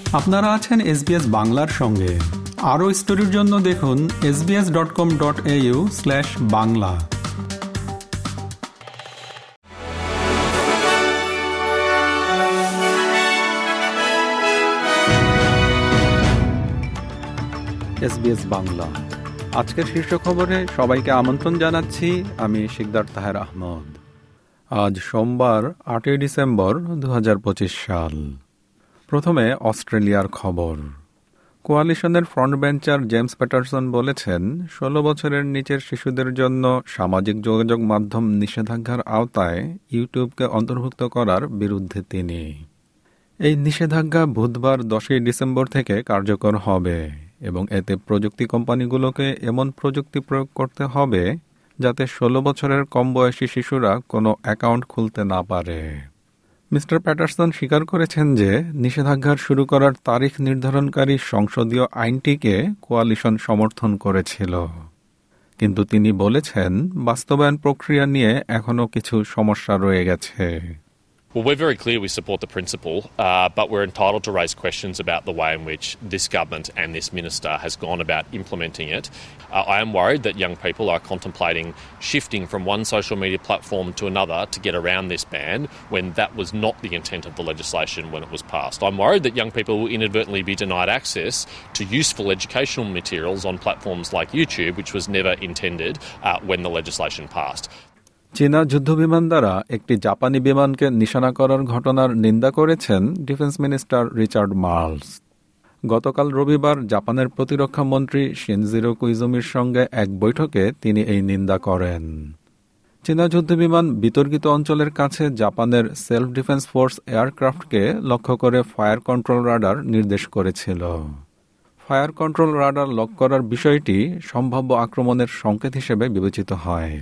আপনারা আছেন SBS বাংলার সঙ্গে। আরও স্টোরির জন্য দেখুন sbs.com.au/বাংলা। SBS বাংলা আজকের শীর্ষ খবরে সবাইকে আমন্ত্রণ জানাচ্ছি। আমি শিকদার তাহের আহমদ। আজ সোমবার 8 ডিসেম্বর 2025 সাল। প্রথমে অস্ট্রেলিয়ার খবর। কোয়ালিশনের ফ্রন্টবেঞ্চার জেমস প্যাটারসন বলেছেন, 16 বছরের নিচের শিশুদের জন্য সামাজিক যোগাযোগ মাধ্যম নিষেধাজ্ঞার আওতায় ইউটিউবকে অন্তর্ভুক্ত করার বিরুদ্ধে তিনি। এই নিষেধাজ্ঞা বুধবার 10 ডিসেম্বর থেকে কার্যকর হবে এবং এতে প্রযুক্তি কোম্পানিগুলোকে এমন প্রযুক্তি প্রয়োগ করতে হবে যাতে 16 বছরের কম বয়সী শিশুরা কোনো অ্যাকাউন্ট খুলতে না পারে। মিস্টার প্যাটারসন স্বীকার করেছেন যে নিষেধাজ্ঞার শুরু করার তারিখ নির্ধারণকারী সংসদীয় আইনটিকে কোয়ালিশন সমর্থন করেছিল, কিন্তু তিনি বলেছেন বাস্তবায়ন প্রক্রিয়া নিয়ে এখনও কিছু সমস্যা রয়ে গেছে। Well, we're very clear we support the principle, but we're entitled to raise questions about the way in which this government and this minister has gone about implementing it. I am worried that young people are contemplating shifting from one social media platform to another to get around this ban when that was not the intent of the legislation when it was passed. I'm worried that young people will inadvertently be denied access to useful educational materials on platforms like YouTube, which was never intended when the legislation passed. চীনা যুদ্ধবিমান দ্বারা একটি জাপানি বিমানকে নিশানা করার ঘটনার নিন্দা করেছেন ডিফেন্স মিনিস্টার রিচার্ড মার্লস। গতকাল রবিবার জাপানের প্রতিরক্ষা মন্ত্রী শিনজিরো কোইজুমির সঙ্গে এক বৈঠকে তিনি এই নিন্দা করেন। চীনা যুদ্ধবিমান বিতর্কিত অঞ্চলের কাছে জাপানের সেলফ ডিফেন্স ফোর্স এয়ারক্রাফটকে লক্ষ্য করে ফায়ার কন্ট্রোল রাডার নির্দেশ করেছিল। ফায়ার কন্ট্রোল রাডার লক করার বিষয়টি সম্ভাব্য আক্রমণের সংকেত হিসেবে বিবেচিত হয়।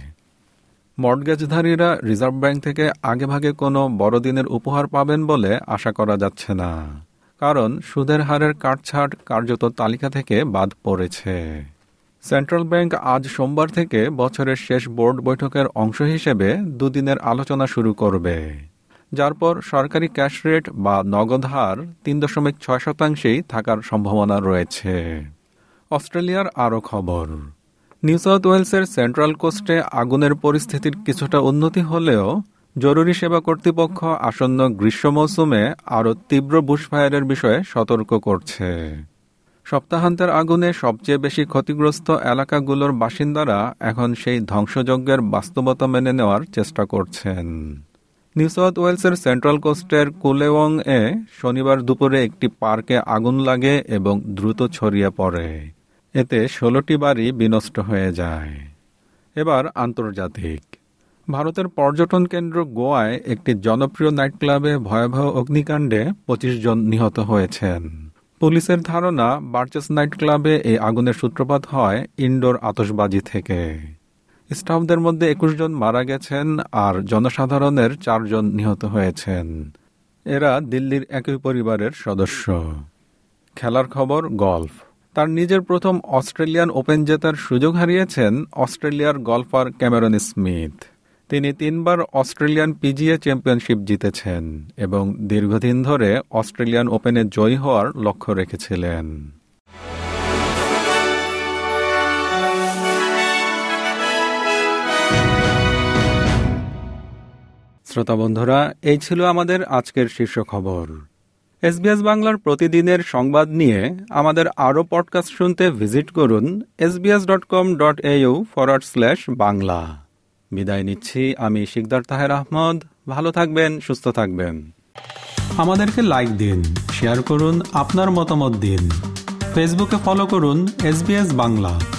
মর্টগেজধারীরা রিজার্ভ ব্যাংক থেকে আগেভাগে কোনো বড়দিনের উপহার পাবেন বলে আশা করা যাচ্ছে না, কারণ সুদের হারের কাটছাঁট কার্যত তালিকা থেকে বাদ পড়েছে। সেন্ট্রাল ব্যাংক আজ সোমবার থেকে বছরের শেষ বোর্ড বৈঠকের অংশ হিসেবে দুদিনের আলোচনা শুরু করবে, যার পর সরকারি ক্যাশ রেট বা নগদ হার 3.6% থাকার সম্ভাবনা রয়েছে। অস্ট্রেলিয়ার আরও খবর। নিউ সাউথ ওয়েলসের সেন্ট্রাল কোস্টে আগুনের পরিস্থিতির কিছুটা উন্নতি হলেও জরুরি সেবা কর্তৃপক্ষ আসন্ন গ্রীষ্ম মৌসুমে আরও তীব্র বুশফায়ারের বিষয়ে সতর্ক করছে। সপ্তাহান্তের আগুনে সবচেয়ে বেশি ক্ষতিগ্রস্ত এলাকাগুলোর বাসিন্দারা এখন সেই ধ্বংসযজ্ঞের বাস্তবতা মেনে নেওয়ার চেষ্টা করছেন। নিউ সাউথ ওয়েলসের সেন্ট্রাল কোস্টের কুলেওং-এ শনিবার দুপুরে একটি পার্কে আগুন লাগে এবং দ্রুত ছড়িয়ে পড়ে। এতে 16টি বাড়ি বিনষ্ট হয়ে যায়। এবার আন্তর্জাতিক। ভারতের পর্যটন কেন্দ্র গোয়ায় একটি জনপ্রিয় নাইট ক্লাবে ভয়াবহ অগ্নিকাণ্ডে 25 জন নিহত হয়েছেন। পুলিশের ধারণা বার্চেস নাইট ক্লাবে এই আগুনের সূত্রপাত হয় ইনডোর আতশবাজি থেকে। স্টাফদের মধ্যে 21 জন মারা গেছেন আর জনসাধারণের 4 জন নিহত হয়েছেন। এরা দিল্লির একই পরিবারের সদস্য। খেলার খবর। গলফ। তার নিজের প্রথম অস্ট্রেলিয়ান ওপেন জেতার সুযোগ হারিয়েছেন অস্ট্রেলিয়ার গলফার ক্যামেরন স্মিথ। তিনি 3 বার অস্ট্রেলিয়ান পিজিএ চ্যাম্পিয়নশিপ জিতেছেন এবং দীর্ঘদিন ধরে অস্ট্রেলিয়ান ওপেনে জয়ী হওয়ার লক্ষ্য রেখেছিলেন। শ্রোতা বন্ধুরা, এই ছিল আমাদের আজকের শীর্ষ খবর। SBS বাংলার প্রতিদিনের সংবাদ নিয়ে আমাদের আরও পডকাস্ট শুনতে ভিজিট করুন sbs.com.au/বাংলা। বিদায় নিচ্ছি আমি শিকদার তাহের আহমদ। ভালো থাকবেন, সুস্থ থাকবেন। আমাদেরকে লাইক দিন, শেয়ার করুন, আপনার মতামত দিন। ফেসবুকে ফলো করুন SBS বাংলা।